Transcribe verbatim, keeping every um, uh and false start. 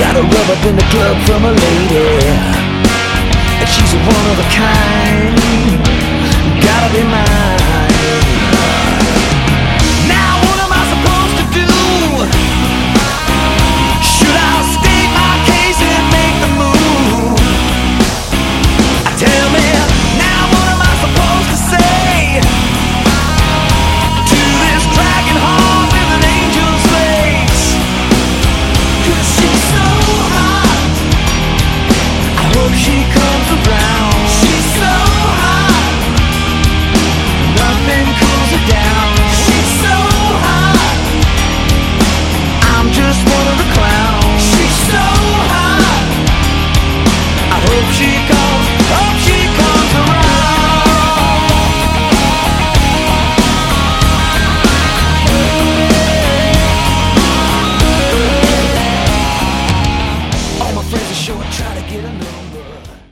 Got a rub up in the club from a lady, and she's a one of a kind. Gotta be mine. Now what am I supposed to do? Should I state my case and make the move? Tell me, now what am I supposed to say to this dragon heart with an angel's face? 'Cause she's so hot, I hope she comes around. She's so hot, nothing cools her down. She's so hot, I'm just one of the clowns. She's so hot, I hope she comes, hope she comes around. All my friends are short, try to get a number.